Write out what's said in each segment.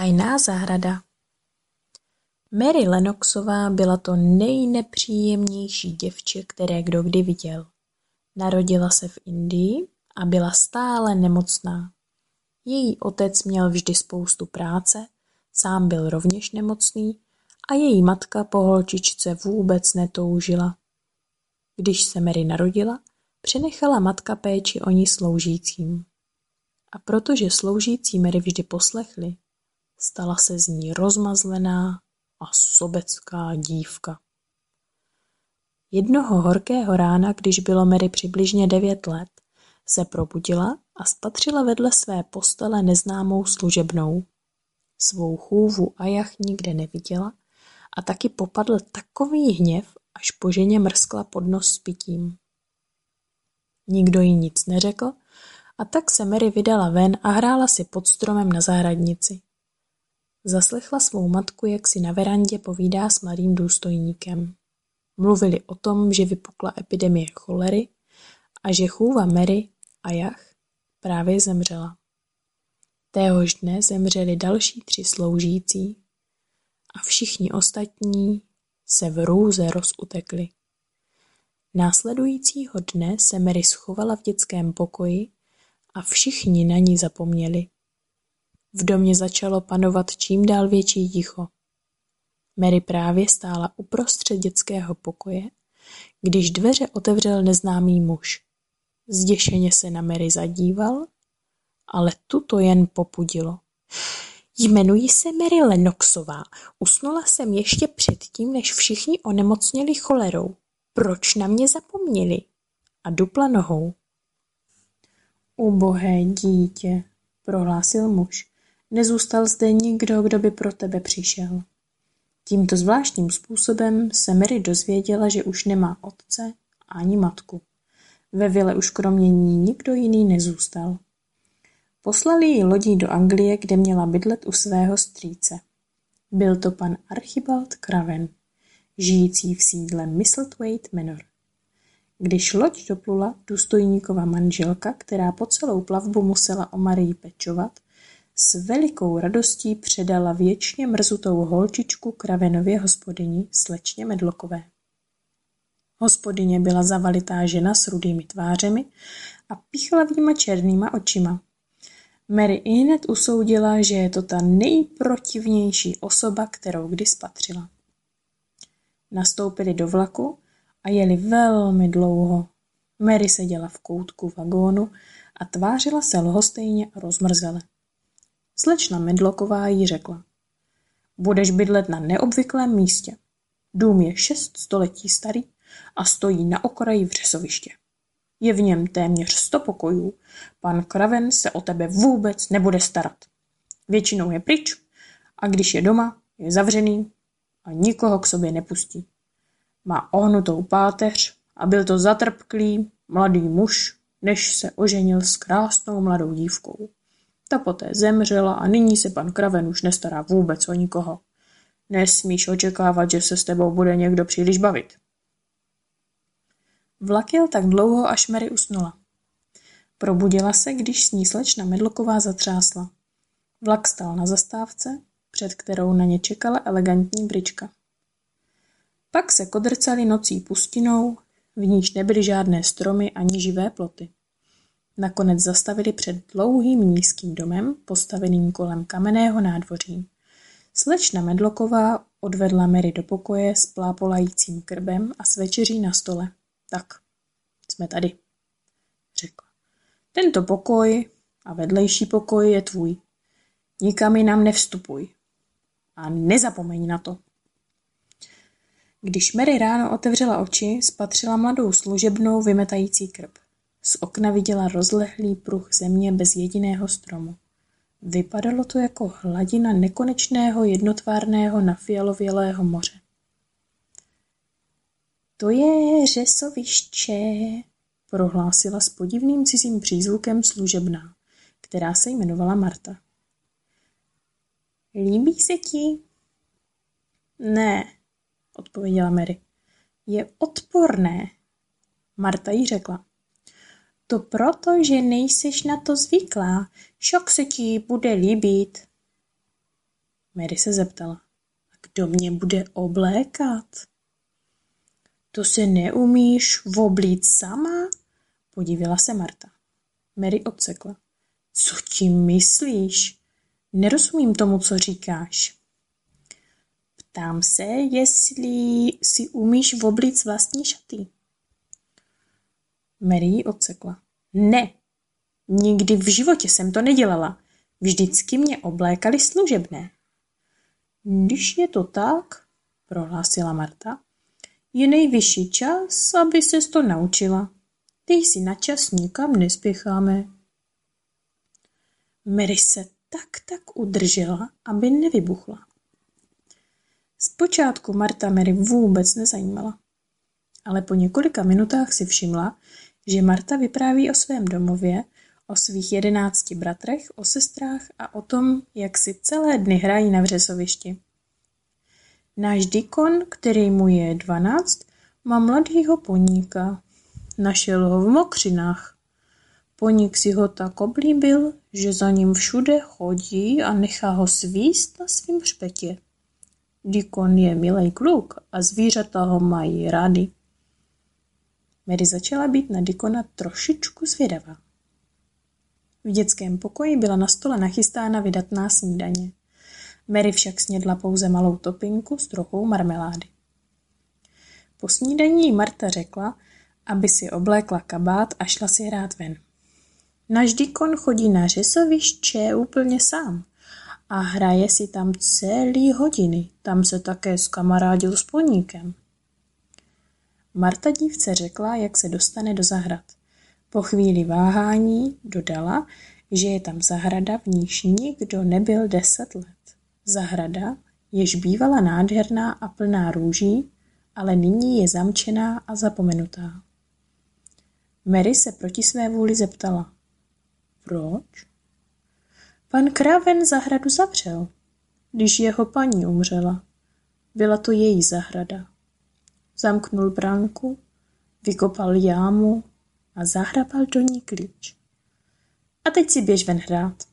Tajná zahrada. Mary Lennoxová byla to nejnepříjemnější děvče, které kdo kdy viděl. Narodila se v Indii a byla stále nemocná. Její otec měl vždy spoustu práce, sám byl rovněž nemocný a její matka po holčičce vůbec netoužila. Když se Mary narodila, přenechala matka péči o ní sloužícím. A protože sloužící Mary vždy poslechli, stala se z ní rozmazlená a sobecká dívka. Jednoho horkého rána, když bylo Mary přibližně 9 let, se probudila a spatřila vedle své postele neznámou služebnou. Svou chůvu Ajah nikde neviděla a taky popadl takový hněv, až po ženě mrskla pod nos s pitím. Nikdo jí nic neřekl a tak se Mary vydala ven a hrála si pod stromem na zahradnici. Zaslechla svou matku, jak si na verandě povídá s mladým důstojníkem. Mluvili o tom, že vypukla epidemie cholery a že chůva Mary, Ajah, právě zemřela. Téhož dne zemřeli další 3 sloužící a všichni ostatní se v hrůze rozutekli. Následujícího dne se Mary schovala v dětském pokoji a všichni na ní zapomněli. V domě začalo panovat čím dál větší ticho. Mary právě stála uprostřed dětského pokoje, když dveře otevřel neznámý muž. Zděšeně se na Mary zadíval, ale tu to jen popudilo. Jmenuji se Mary Lennoxová. Usnula jsem ještě předtím, než všichni onemocněli cholerou. Proč na mě zapomněli? A dupla nohou. Ubohé dítě, prohlásil muž. Nezůstal zde nikdo, kdo by pro tebe přišel. Tímto zvláštním způsobem se Mary dozvěděla, že už nemá otce ani matku. Ve vile už kromě ní nikdo jiný nezůstal. Poslali ji lodí do Anglie, kde měla bydlet u svého strýce. Byl to pan Archibald Craven, žijící v sídle Misselthwaite Manor. Když loď doplula, důstojníkova manželka, která po celou plavbu musela o Marii pečovat, s velikou radostí předala věčně mrzutou holčičku Cravenově hospodyni, slečně Medlockové. Hospodyně byla zavalitá žena s rudými tvářemi a pichlavýma černýma očima. Mary ihned usoudila, že je to ta nejprotivnější osoba, kterou kdy spatřila. Nastoupili do vlaku a jeli velmi dlouho. Mary seděla v koutku vagónu a tvářila se lhostejně a rozmrzele. Slečna Medlocková jí řekla: Budeš bydlet na neobvyklém místě. Dům je 6 století starý a stojí na okraji vřesoviště. Je v něm téměř 100 pokojů. Pan Craven se o tebe vůbec nebude starat. Většinou je pryč a když je doma, je zavřený a nikoho k sobě nepustí. Má ohnutou páteř a byl to zatrpklý mladý muž, než se oženil s krásnou mladou dívkou. Ta poté zemřela a nyní se pan Craven už nestará vůbec o nikoho. Nesmíš očekávat, že se s tebou bude někdo příliš bavit. Vlak jel tak dlouho, až Mary usnula. Probudila se, když s ní slečna Medlocková zatřásla. Vlak stál na zastávce, před kterou na ně čekala elegantní bryčka. Pak se kodrcali nocí pustinou, v níž nebyly žádné stromy ani živé ploty. Nakonec zastavili před dlouhým nízkým domem, postaveným kolem kamenného nádvoří. Slečna Medlocková odvedla Mary do pokoje s plápolajícím krbem a s večeří na stole. Tak, jsme tady, řekla. Tento pokoj a vedlejší pokoj je tvůj. Nikam jinam nevstupuj. A nezapomeň na to. Když Mary ráno otevřela oči, spatřila mladou služebnou vymetající krb. Z okna viděla rozlehlý pruh země bez jediného stromu. Vypadalo to jako hladina nekonečného jednotvárného nafialovělého moře. To je řesoviště, prohlásila s podivným cizím přízvukem služebná, která se jmenovala Marta. Líbí se ti? Ne, odpověděla Mary. Je odporné, Marta jí řekla. To proto, že nejseš na to zvyklá, však se ti bude líbit. Mary se zeptala. Kdo mě bude oblékat? To se neumíš oblít sama? Podivila se Marta. Mary odsekla. Co tím myslíš? Nerozumím tomu, co říkáš. Ptám se, jestli si umíš oblít vlastní šaty. Mary odsekla. Ne, nikdy v životě jsem to nedělala. Vždycky mě oblékali služebné. Když je to tak, prohlásila Marta, je nejvyšší čas, aby ses to naučila. Ty jsi na čas nikam nespěcháme. Mary se tak udržela, aby nevybuchla. Zpočátku Marta Mary vůbec nezajímala, ale po několika minutách si všimla, že Marta vypráví o svém domově, o svých 11 bratrech, o sestrách a o tom, jak si celé dny hrají na vřesovišti. Náš Dikon, který mu je 12, má mladýho poníka. Našel ho v mokřinách. Poník si ho tak oblíbil, že za ním všude chodí a nechá ho svíst na svým hřbetě. Dikon je milý kluk a zvířata ho mají rády. Mary začala být na Dikona trošičku zvědavá. V dětském pokoji byla na stole nachystána vydatná snídaně. Mary však snědla pouze malou topinku s trochou marmelády. Po snídaní Marta řekla, aby si oblékla kabát a šla si hrát ven. Náš Dikon chodí na řesoviště úplně sám a hraje si tam celý hodiny. Tam se také skamarádil s poníkem. Marta dívce řekla, jak se dostane do zahrad. Po chvíli váhání dodala, že je tam zahrada, v níž nikdo nebyl 10 let. Zahrada, jež bývala nádherná a plná růží, ale nyní je zamčená a zapomenutá. Mary se proti své vůli zeptala. Proč? Pan Kraven zahradu zavřel, když jeho paní umřela. Byla to její zahrada. Zamknul bránku, vykopal jámu a zahrabal do ní klíč. A teď si běž ven hrát.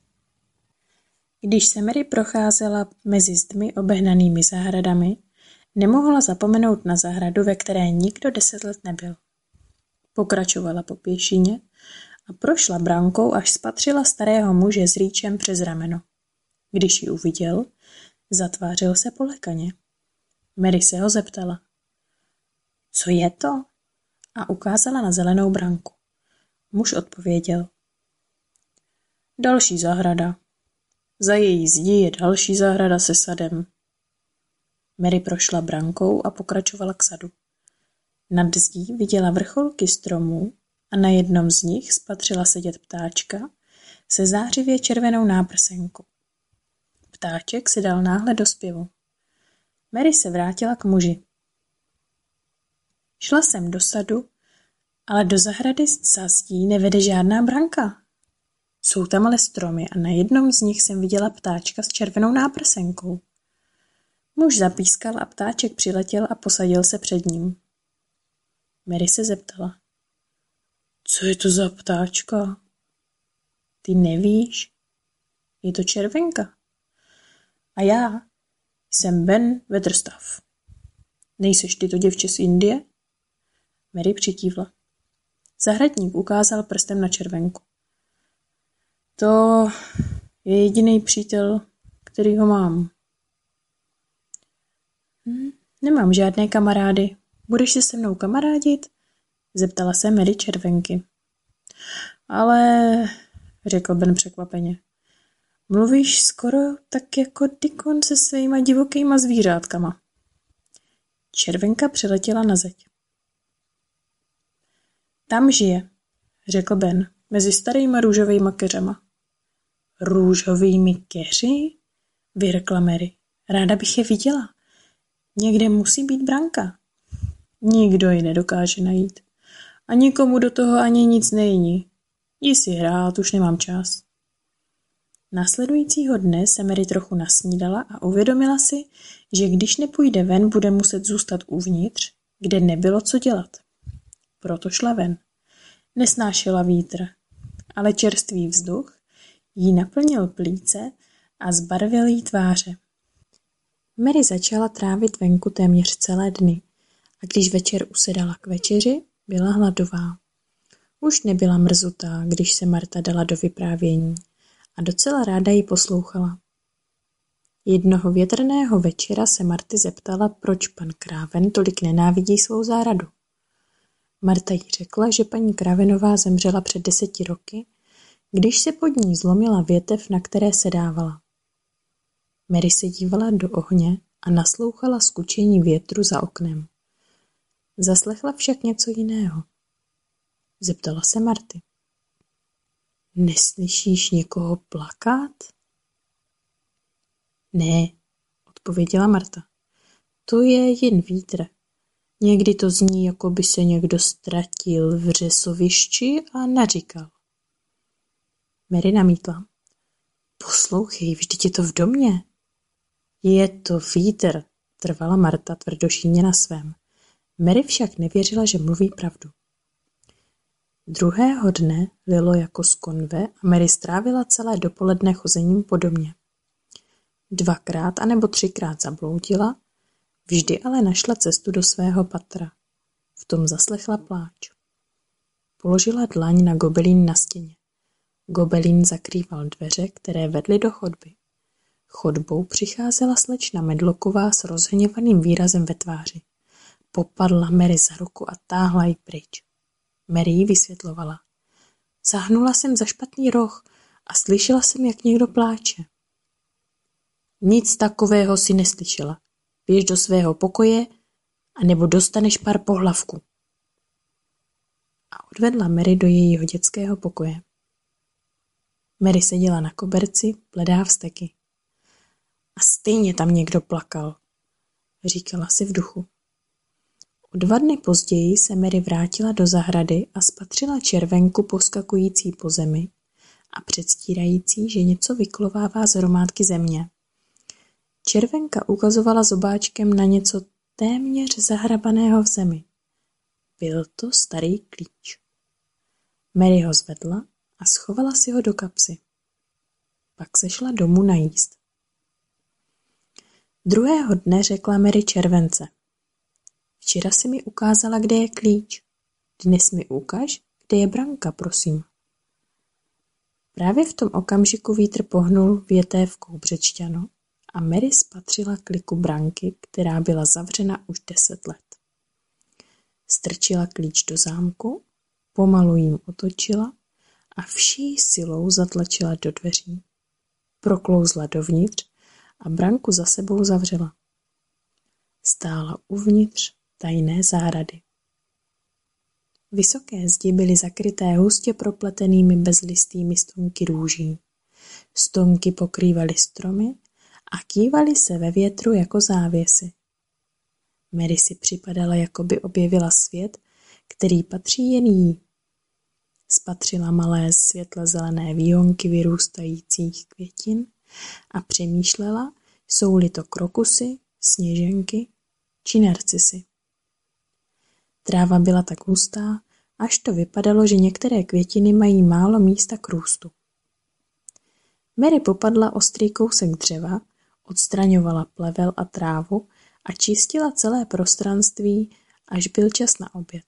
Když se Mary procházela mezi zdmi obehnanými zahradami, nemohla zapomenout na zahradu, ve které nikdo 10 let nebyl. Pokračovala po pěšině a prošla brankou, až spatřila starého muže s rýčem přes rameno. Když ji uviděl, zatvářil se polekaně. Mary se ho zeptala. Co je to? A ukázala na zelenou branku. Muž odpověděl. Další zahrada. Za její zdí je další zahrada se sadem. Mary prošla brankou a pokračovala k sadu. Nad zdí viděla vrcholky stromů a na jednom z nich spatřila sedět ptáčka se zářivě červenou náprsenkou. Ptáček si dal náhle do zpěvu. Mary se vrátila k muži. Šla jsem do sadu, ale do zahrady za zdí nevede žádná branka. Jsou tam ale stromy a na jednom z nich jsem viděla ptáčka s červenou náprsenkou. Muž zapískal a ptáček přiletěl a posadil se před ním. Mary se zeptala. Co je to za ptáčka? Ty nevíš? Je to červenka. A já jsem Ben Weatherstaff. Nejseš ty to děvče z Indie? Mary přikývla. Zahradník ukázal prstem na červenku. To je jediný přítel, který ho mám. Nemám žádné kamarády. Budeš se mnou kamarádit? Zeptala se Mary červenky. Ale, řekl Ben překvapeně, mluvíš skoro tak jako Dikon se svýma divokýma zvířátkama. Červenka přiletěla na zeď. Tam žije, řekl Ben, mezi starýma růžovýma keřema. Růžovými keři? Vyrkla Mary. Ráda bych je viděla. Někde musí být branka. Nikdo ji nedokáže najít. A nikomu do toho ani nic nejiní. Jdi si hrát, už nemám čas. Následujícího dne se Mary trochu nasnídala a uvědomila si, že když nepůjde ven, bude muset zůstat uvnitř, kde nebylo co dělat. Proto šla ven. Nesnášela vítr, ale čerstvý vzduch jí naplnil plíce a zbarvil jí tváře. Mary začala trávit venku téměř celé dny a když večer usedala k večeři, byla hladová. Už nebyla mrzutá, když se Marta dala do vyprávění a docela ráda ji poslouchala. Jednoho větrného večera se Marty zeptala, proč pan Kráven tolik nenávidí svou zahradu. Marta jí řekla, že paní Krávenová zemřela před 10 roky, když se pod ní zlomila větev, na které sedávala. Mary se dívala do ohně a naslouchala skučení větru za oknem. Zaslechla však něco jiného. Zeptala se Marty. Neslyšíš někoho plakat? Ne, odpověděla Marta. To je jen vítr. Někdy to zní, jako by se někdo ztratil v řesovišti a naříkal. Mary namítla. Poslouchej, vždyť je to v domě. Je to vítr, trvala Marta tvrdošíjně na svém. Mary však nevěřila, že mluví pravdu. Druhého dne lilo jako z konve a Mary strávila celé dopoledne chozením po domě. 2krát anebo 3krát zabloudila, vždy ale našla cestu do svého patra. V tom zaslechla pláč. Položila dlaň na gobelín na stěně. Gobelín zakrýval dveře, které vedly do chodby. Chodbou přicházela slečna Medlocková s rozhněvaným výrazem ve tváři. Popadla Mary za ruku a táhla ji pryč. Mary jí vysvětlovala. Zahnula jsem za špatný roh a slyšela jsem, jak někdo pláče. Nic takového si neslyšela. Běž do svého pokoje, anebo dostaneš pár pohlavků. A odvedla Mary do jejího dětského pokoje. Mary seděla na koberci, bledá vzteky. A stejně tam někdo plakal, říkala si v duchu. O 2 dny později se Mary vrátila do zahrady a spatřila červenku poskakující po zemi a předstírající, že něco vyklovává z hromádky země. Červenka ukazovala zobáčkem na něco téměř zahrabaného v zemi. Byl to starý klíč. Mary ho zvedla a schovala si ho do kapsy. Pak se šla domů najíst. Druhého dne řekla Mary července. Včera si mi ukázala, kde je klíč. Dnes mi ukaž, kde je branka, prosím. Právě v tom okamžiku vítr pohnul větévkou břečťano a Mary spatřila kliku branky, která byla zavřena už 10 let. Strčila klíč do zámku, pomalu jím otočila a vší silou zatlačila do dveří. Proklouzla dovnitř a branku za sebou zavřela. Stála uvnitř tajné zahrady. Vysoké zdi byly zakryté hustě propletenými bezlistými stonky růží. Stonky pokrývaly stromy a kývaly se ve větru jako závěsy. Mary si připadala, jako by objevila svět, který patří jen jí. Spatřila malé světle zelené výhonky vyrůstajících květin a přemýšlela, jsou-li to krokusy, sněženky či narcisy. Tráva byla tak hustá, až to vypadalo, že některé květiny mají málo místa k růstu. Mary popadla ostrý kousek dřeva, odstraňovala plevel a trávu a čistila celé prostranství, až byl čas na oběd.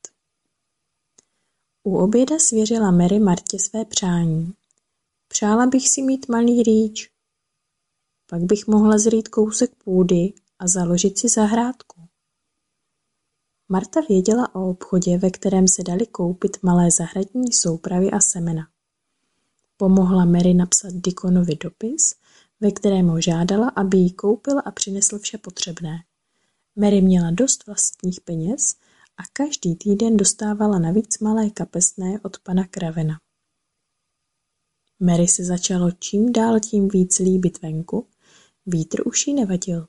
U oběda svěřila Mary Martě své přání. Přála bych si mít malý rýč. Pak bych mohla zrýt kousek půdy a založit si zahrádku. Marta věděla o obchodě, ve kterém se daly koupit malé zahradní soupravy a semena. Pomohla Mary napsat Dickonovi dopis, ve kterém ho žádala, aby jí koupil a přinesl vše potřebné. Mary měla dost vlastních peněz a každý týden dostávala navíc malé kapesné od pana Kravena. Mary se začalo čím dál tím víc líbit venku, vítr už jí nevadil.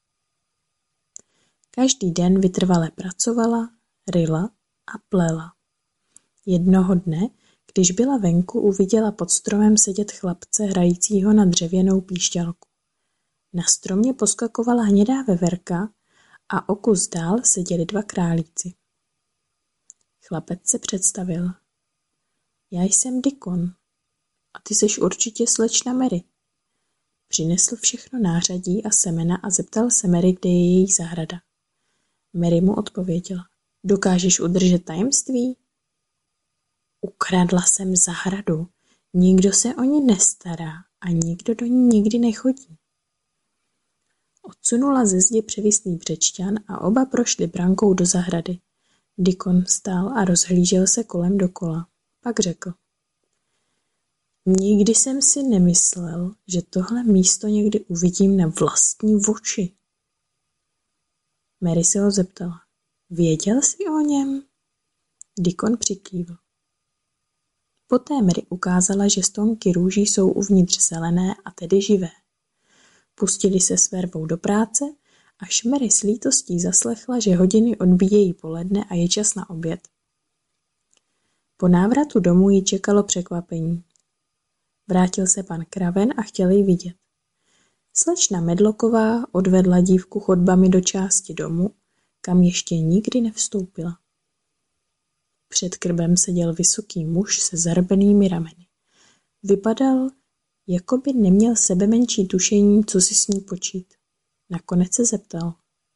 Každý den vytrvale pracovala, ryla a plela. Jednoho dne, když byla venku, uviděla pod stromem sedět chlapce hrajícího na dřevěnou píšťalku. Na stromě poskakovala hnědá veverka a o kus dál seděli 2 králíci. Chlapec se představil. Já jsem Dickon a ty seš určitě slečna Mary. Přinesl všechno nářadí a semena a zeptal se Mary, kde je její zahrada. Mary mu odpověděla. Dokážeš udržet tajemství? Ukradla jsem zahradu. Nikdo se o ní nestará a nikdo do ní nikdy nechodí. Odsunula ze zdi převislý břečťan a oba prošli brankou do zahrady. Deacon stál a rozhlížel se kolem dokola. Pak řekl. Nikdy jsem si nemyslel, že tohle místo někdy uvidím na vlastní oči. Mary se ho zeptala. Věděl jsi o něm? Deacon přikývl. Poté Mary ukázala, že stonky růží jsou uvnitř zelené a tedy živé. Pustili se s vervou do práce, až Mary s lítostí zaslechla, že hodiny odbíjejí poledne a je čas na oběd. Po návratu domů ji čekalo překvapení. Vrátil se pan Craven a chtěl ji vidět. Slečna Medlocková odvedla dívku chodbami do části domu, kam ještě nikdy nevstoupila. Před krbem seděl vysoký muž se zarbenými rameny. Vypadal, jako by neměl sebemenší tušení, co si s ní počít. Nakonec se zeptal.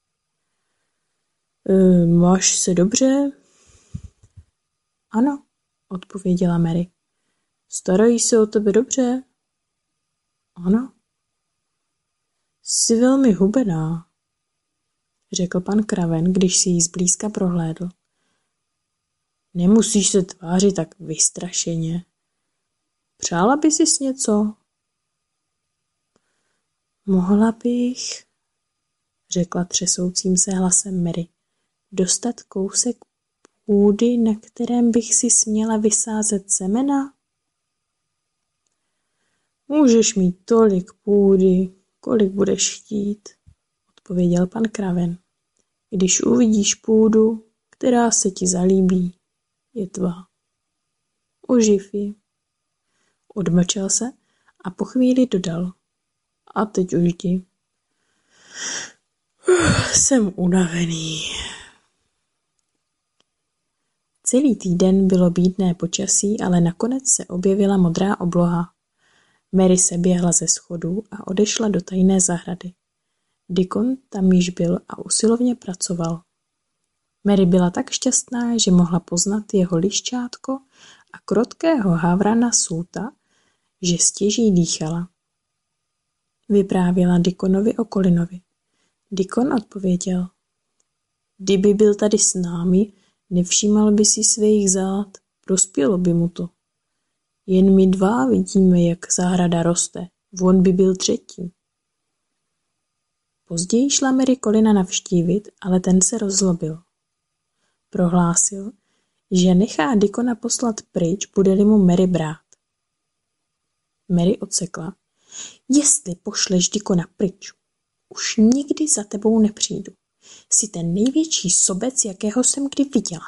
Máš se dobře? Ano, odpověděla Mary. Starají se o tebe dobře? Ano. Jsi velmi hubená, řekl pan Craven, když si ji zblízka prohlédl. Nemusíš se tvářit tak vystrašeně. Přála by sis něco? Mohla bych, řekla třesoucím se hlasem Mary, dostat kousek půdy, na kterém bych si směla vysázet semena? Můžeš mít tolik půdy, kolik budeš chtít, odpověděl pan Craven. Když uvidíš půdu, která se ti zalíbí, je tvá. Oživ ji. Odmlčel se a po chvíli dodal. A teď už jdi. Jsem unavený. Celý týden bylo bídné počasí, ale nakonec se objevila modrá obloha. Mary se běhla ze schodů a odešla do tajné zahrady. Deacon tam již byl a usilovně pracoval. Mary byla tak šťastná, že mohla poznat jeho liščátko a krotkého havrana Suta, že stěží dýchala. Vyprávěla Deaconovi o Collinovi. Deacon odpověděl. Kdyby byl tady s námi, nevšímal by si svých zád, prospělo by mu to. Jen my dva vidíme, jak zahrada roste, on by byl třetí. Později šla Mary Collina navštívit, ale ten se rozlobil. Prohlásil, že nechá Deacona poslat pryč, bude-li mu Mary brát. Mary odsekla. Jestli pošleš Deacona pryč, už nikdy za tebou nepřijdu. Jsi ten největší sobec, jakého jsem kdy viděla.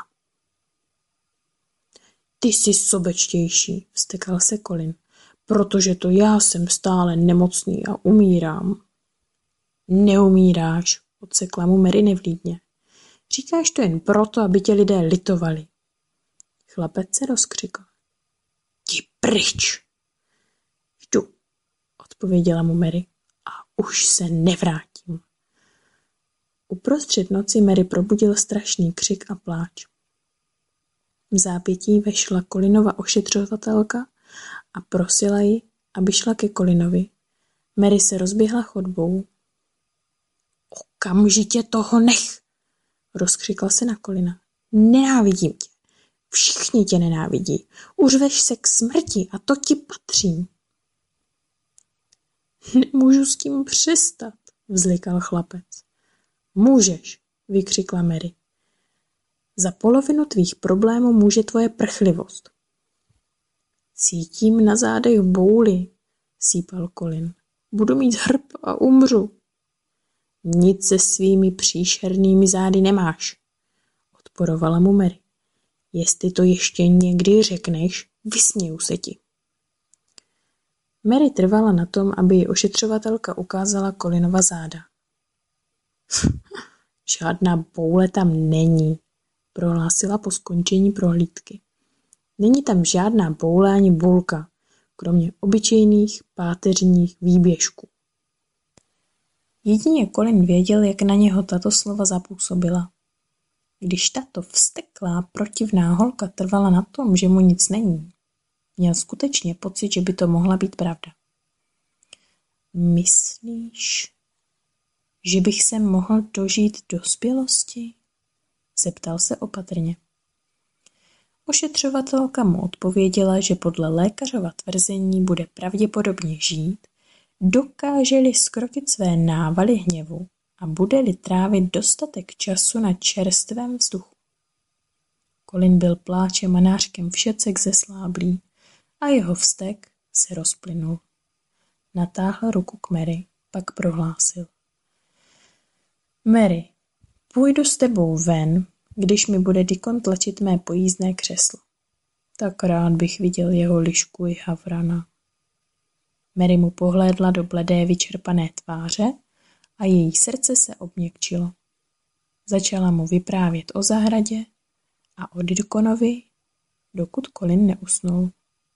Ty jsi sobečtější, vztekal se Collin, protože to já jsem stále nemocný a umírám. Neumíráš, odsekla mu Mary nevlídně. Říkáš to jen proto, aby tě lidé litovali. Chlapec se rozkřikl. Jdi pryč. Jdu, odpověděla mu Mary, a už se nevrátím. Uprostřed noci Mary probudil strašný křik a pláč. V zápětí vešla Collinova ošetřovatelka a prosila ji, aby šla ke Collinovi. Mary se rozběhla chodbou. Okamžitě toho nech, rozkřikla se na Collina. Nenávidím tě. Všichni tě nenávidí. Uřveš se k smrti a to ti patří. Nemůžu s tím přestat, vzlikal chlapec. Můžeš, vykřikla Mary. Za polovinu tvých problémů může tvoje prchlivost. Cítím na zádech bouly, sípal Collin. Budu mít hrb a umřu. Nic se svými příšernými zády nemáš, odporovala mu Mary. Jestli to ještě někdy řekneš, vysměju se ti. Mary trvala na tom, aby ji ošetřovatelka ukázala Collinova záda. Žádná boule tam není, prohlásila po skončení prohlídky. Není tam žádná boule ani bulka, kromě obyčejných páteřních výběžků. Jedině Colin věděl, jak na něho tato slova zapůsobila. Když tato vzteklá, protivná holka trvala na tom, že mu nic není, měl skutečně pocit, že by to mohla být pravda. Myslíš, že bych se mohl dožít dospělosti? Zeptal se opatrně. Ošetřovatelka mu odpověděla, že podle lékařova tvrzení bude pravděpodobně žít, dokáže-li zkrotit své návaly hněvu a bude-li trávit dostatek času na čerstvém vzduchu. Colin byl pláčem a nářkem všecek zesláblý a jeho vztek se rozplynul. Natáhl ruku k Mary, pak prohlásil. Mary, půjdu s tebou ven, když mi bude Deacon tlačit mé pojízdné křeslo. Tak rád bych viděl jeho lišku i havrana. Mary mu pohlédla do bledé vyčerpané tváře a její srdce se obměkčilo. Začala mu vyprávět o zahradě a o Deaconovi, dokud Colin neusnul.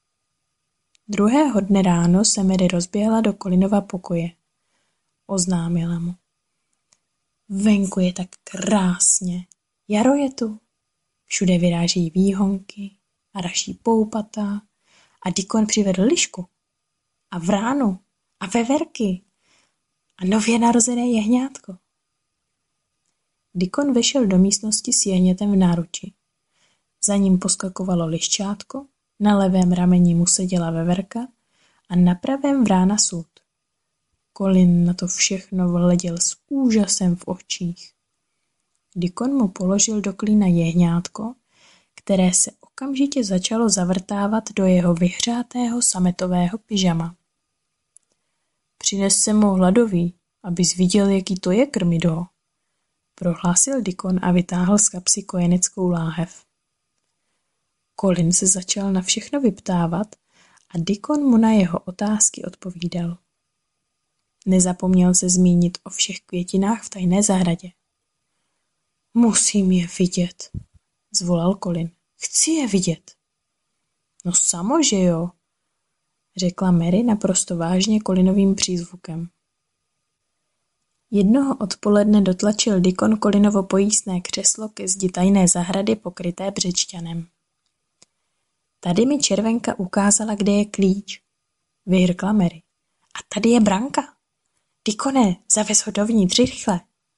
Druhého dne ráno se Mary rozběhla do Colinova pokoje. Oznámila mu. Venku je tak krásně. Jaro je tu. Všude vyráží výhonky a raší poupata a Deacon přivedl lišku a vránu a veverky a nově narozené jehňátko. Deacon vešel do místnosti s jehnětem v náruči. Za ním poskakovalo liščátko, na levém rameni mu seděla veverka a na pravém vrána sud. Colin na to všechno hleděl s úžasem v očích. Deacon mu položil do klína jehňátko, které se okamžitě začalo zavrtávat do jeho vyhřátého sametového pyžama. Přines jsem mu hladový, abys viděl, jaký to je krmit ho, prohlásil Deacon a vytáhl z kapsy kojeneckou láhev. Colin se začal na všechno vyptávat a Deacon mu na jeho otázky odpovídal. Nezapomněl se zmínit o všech květinách v tajné zahradě. Musím je vidět, zvolal Colin. Chci je vidět. No samo, že jo, řekla Mary naprosto vážně Colinovým přízvukem. Jednoho odpoledne dotlačil Deacon Colinovo pojízdné křeslo ke zdi tajné zahrady pokryté břečťanem. Tady mi červenka ukázala, kde je klíč, vyhrkla Mary. A tady je branka. Deacone, zavez ho dovnitř rychle.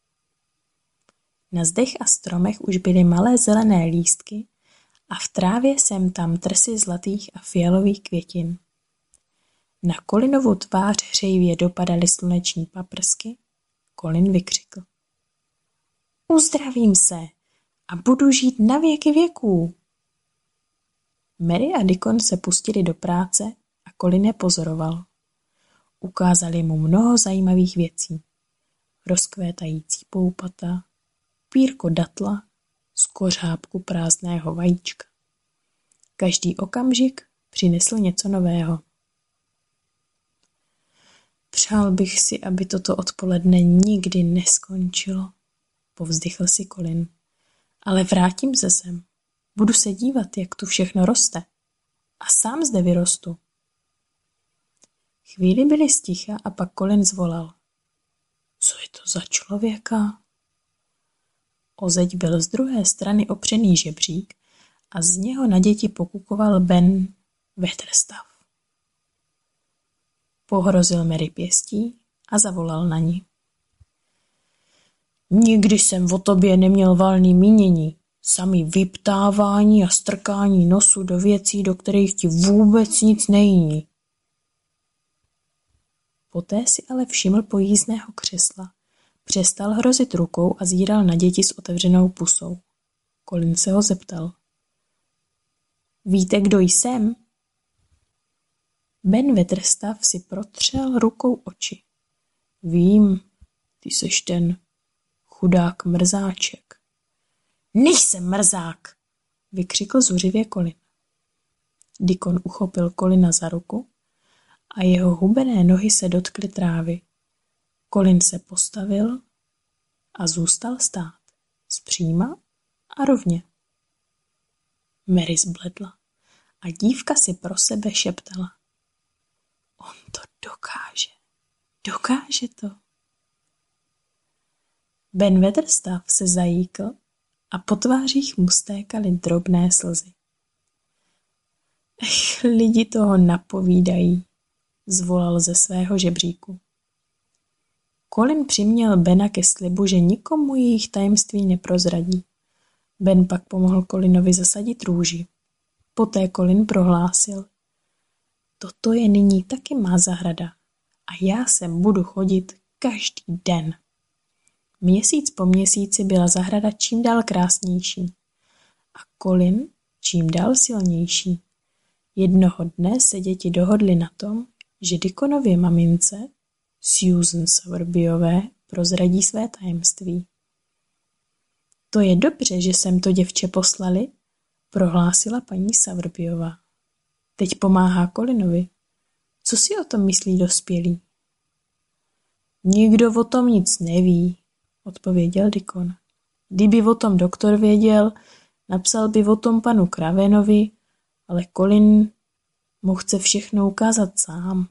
Na zdech a stromech už byly malé zelené lístky a v trávě sem tam trsy zlatých a fialových květin. Na Colinovu tvář hřejivě dopadaly sluneční paprsky. Colin vykřikl. Uzdravím se a budu žít na věky věků. Mary a Deacon se pustili do práce a Colin je pozoroval. Ukázali mu mnoho zajímavých věcí. Rozkvétající poupata, pírko datla, z kořápku prázdného vajíčka. Každý okamžik přinesl něco nového. Přál bych si, aby toto odpoledne nikdy neskončilo, povzdychl si Colin. Ale vrátím se sem. Budu se dívat, jak tu všechno roste. A sám zde vyrostu. Chvíli byli sticha a pak Colin zvolal. Co je to za člověka? O zeď byl z druhé strany opřený žebřík a z něho na děti pokukoval Ben Wetherstaff. Pohrozil Mary pěstí a zavolal na ní. Nikdy jsem o tobě neměl valný mínění. Samý vyptávání a strkání nosu do věcí, do kterých ti vůbec nic nejiní. Poté si ale všiml pojízdného křesla, přestal hrozit rukou a zíral na děti s otevřenou pusou. Colin se ho zeptal. Víte, kdo jsem? Ben Wetherstaff si protřel rukou oči. Vím, ty seš ten chudák mrzáček. Nejsem mrzák, vykřikl zuřivě Colin. Deacon uchopil Colina za ruku a jeho hubené nohy se dotkly trávy. Colin se postavil a zůstal stát, zpříma a rovně. Mary zbledla a dívka si pro sebe šeptala. On to dokáže to. Ben Weatherstaff se zajíkl a po tvářích mu stékaly drobné slzy. Lidi toho napovídají, zvolal ze svého žebříku. Colin přiměl Bena ke slibu, že nikomu jejich tajemství neprozradí. Ben pak pomohl Colinovi zasadit růži. Poté Colin prohlásil: Toto je nyní taky má zahrada a já sem budu chodit každý den. Měsíc po měsíci byla zahrada čím dál krásnější a Colin čím dál silnější. Jednoho dne se děti dohodly na tom, že Dickonově mamince, Susan Sowerbyové, prozradí své tajemství. To je dobře, že sem to děvče poslali, prohlásila paní Sowerbyová. Teď pomáhá Colinovi. Co si o tom myslí dospělí? Nikdo o tom nic neví, odpověděl Dickon. Kdyby o tom doktor věděl, napsal by o tom panu Cravenovi, ale Colin mu chce všechno ukázat sám.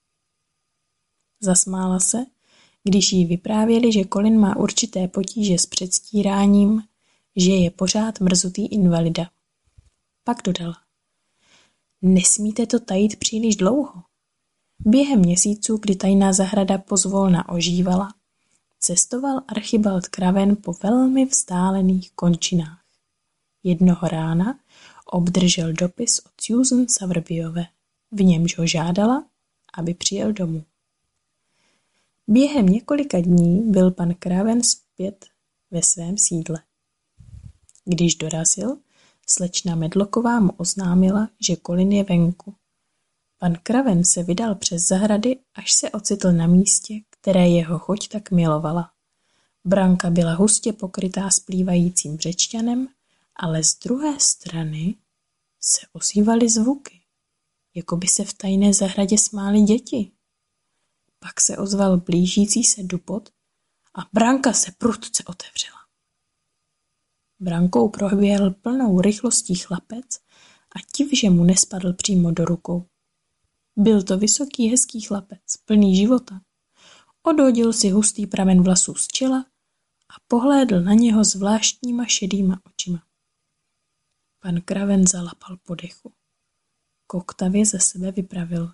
Zasmála se, když jí vyprávěli, že Colin má určité potíže s předstíráním, že je pořád mrzutý invalida. Pak dodala: Nesmíte to tajit příliš dlouho. Během měsíců, kdy tajná zahrada pozvolna ožívala, cestoval Archibald Craven po velmi vzdálených končinách. Jednoho rána obdržel dopis od Susan Sowerbyové, v němž ho žádala, aby přijel domů. Během několika dní byl pan Craven zpět ve svém sídle. Když dorazil, slečna Medlocková mu oznámila, že Colin je venku. Pan Craven se vydal přes zahrady, až se ocitl na místě, které jeho choť tak milovala. Branka byla hustě pokrytá splývajícím břečťanem, ale z druhé strany se ozývaly zvuky, jako by se v tajné zahradě smály děti. Pak se ozval blížící se dupot a branka se prudce otevřela. Brankou proběhl plnou rychlostí chlapec a div, že mu nespadl přímo do rukou. Byl to vysoký, hezký chlapec, plný života. Odhodil si hustý pramen vlasů z čela a pohlédl na něho zvláštníma šedýma očima. Pan Craven zalapal po dechu. Koktavě ze sebe vypravil: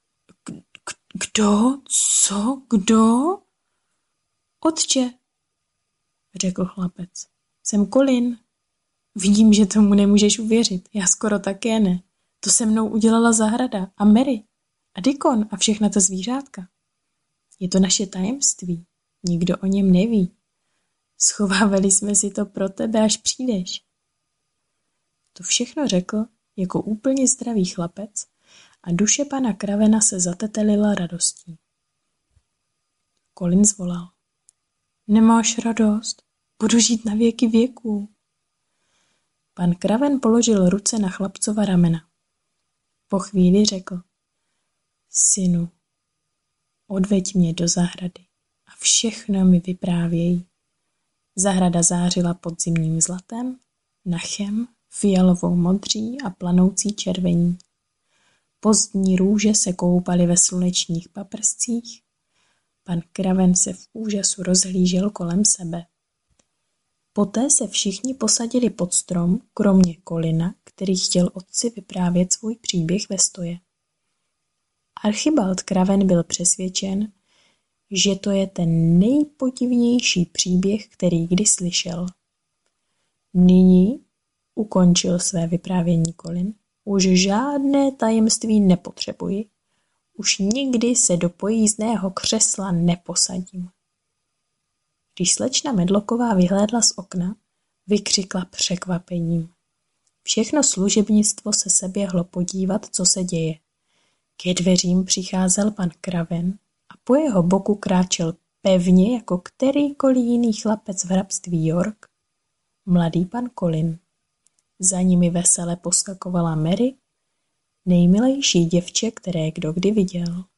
Kdo? Co? Kdo? Otče, řekl chlapec. Jsem Colin. Vidím, že tomu nemůžeš uvěřit. Já skoro také ne. To se mnou udělala zahrada a Mary a Dickon a všechna ta zvířátka. Je to naše tajemství. Nikdo o něm neví. Schovávali jsme si to pro tebe, až přijdeš. To všechno řekl jako úplně zdravý chlapec a duše pana Cravena se zatetelila radostí. Colin zvolal: Nemáš radost? Budu žít na věky věků. Pan Craven položil ruce na chlapcova ramena. Po chvíli řekl: Synu, odveď mě do zahrady a všechno mi vyprávěj. Zahrada zářila podzimním zlatem, nachem, fialovou modří a planoucí červení. Pozdní růže se koupaly ve slunečních paprscích. Pan Craven se v úžasu rozhlížel kolem sebe. Poté se všichni posadili pod strom, kromě Colina, který chtěl otci vyprávět svůj příběh ve stoje. Archibald Craven byl přesvědčen, že to je ten nejpodivnější příběh, který kdy slyšel. Nyní, ukončil své vyprávění Colin, už žádné tajemství nepotřebuji. Už nikdy se do pojízdného křesla neposadím. Když slečna Medlocková vyhlédla z okna, vykřikla překvapením. Všechno služebnictvo se seběhlo podívat, co se děje. Ke dveřím přicházel pan Craven a po jeho boku kráčel pevně jako kterýkoliv jiný chlapec v hrabství York mladý pan Colin. Za nimi vesele poskakovala Mary, nejmilejší děvče, které kdo kdy viděl.